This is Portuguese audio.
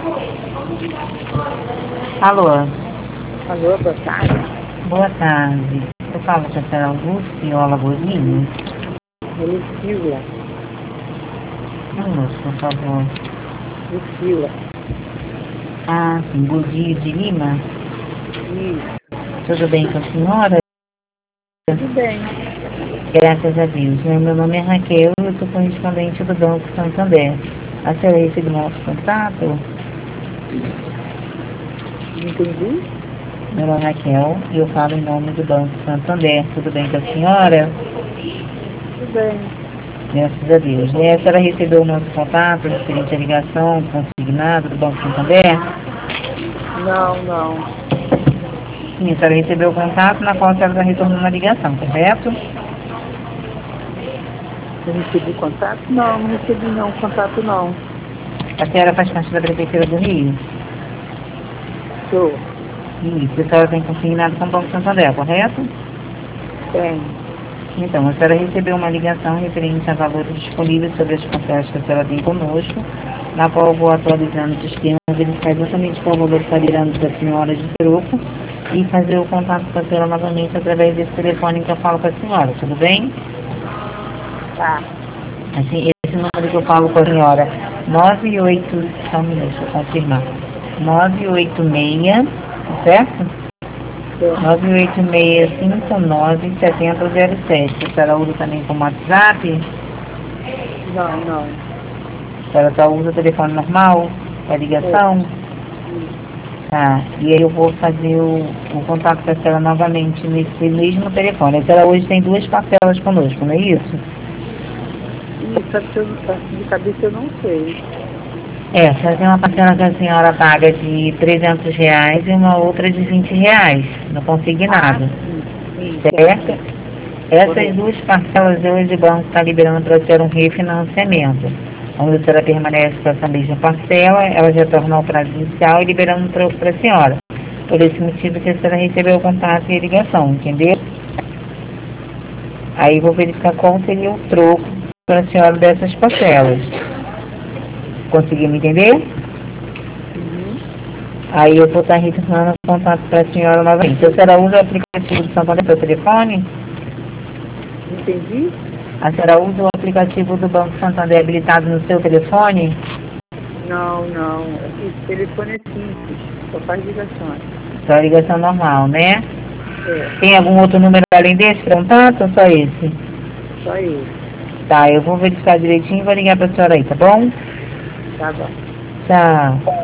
Alô, Alô, boa tarde. boa tarde. Eu falo com a senhora Luciola Bolinho. Lucila. Moço, por favor. Lucila. Ah, sim, Godinho de Lima. Isso. Tudo bem com a senhora? Tudo bem. Graças a Deus. Meu nome é Raquel e eu sou correspondente do Banco Santander. A senhora recebeu nosso contato? Não entendi? Meu nome é Raquel e eu falo em nome do Banco Santander. Tudo bem com a senhora? Tudo bem. Graças a Deus. A senhora recebeu o nosso contato referente à ligação consignada do Banco Santander? Não. Sim, a senhora recebeu o contato na qual a senhora está retornando a ligação, correto? Eu recebi contato? Não recebi não, contato não. A senhora faz parte da Prefeitura do Rio? Sou. Isso, a senhora tem consignado com o Banco Santander, correto? Tem. Então, a senhora recebeu uma ligação referente a valores disponíveis sobre as parcelas que a senhora tem conosco, na qual eu vou atualizando o sistema, verificar exatamente qual valor está virando para a senhora de troco e fazer o contato com a senhora novamente através desse telefone que eu falo com a senhora, tudo bem? Tá. Assim, esse número que eu falo com a senhora, 98, só um minuto, deixa eu confirmar, 986, certo? 986597007. A senhora usa também como WhatsApp? Não. A senhora só usa o telefone normal? A ligação? Tá. E aí eu vou fazer o contato com a senhora novamente nesse mesmo telefone. A senhora hoje tem duas parcelas conosco, não é isso? Isso, assim de cabeça eu não sei. É, a senhora tem uma parcela que a senhora paga de R$ 300 e uma outra de R$ 20 no consignado. Sim, Certo? Essas correto. duas parcelas hoje o banco está liberando para ser um refinanciamento. Onde a senhora permanece com essa mesma parcela, ela já torna o prazo inicial e liberando para a senhora. Por esse motivo que a senhora recebeu o contato e a ligação, entendeu? Aí vou verificar qual seria o troco para a senhora dessas parcelas. Conseguiu me entender? Uhum. Aí eu vou estar retornando o contato para a senhora novamente. A senhora usa o aplicativo do Santander para o telefone? Entendi? A senhora usa o aplicativo do Banco Santander habilitado no seu telefone? Não. Esse telefone é simples, só faz ligações. Só ligação normal, né? É, Tem algum outro número além desse contato ou só esse? só isso. Tá, eu vou verificar direitinho e vou ligar para a senhora aí, tá bom? Tá bom. Tchau.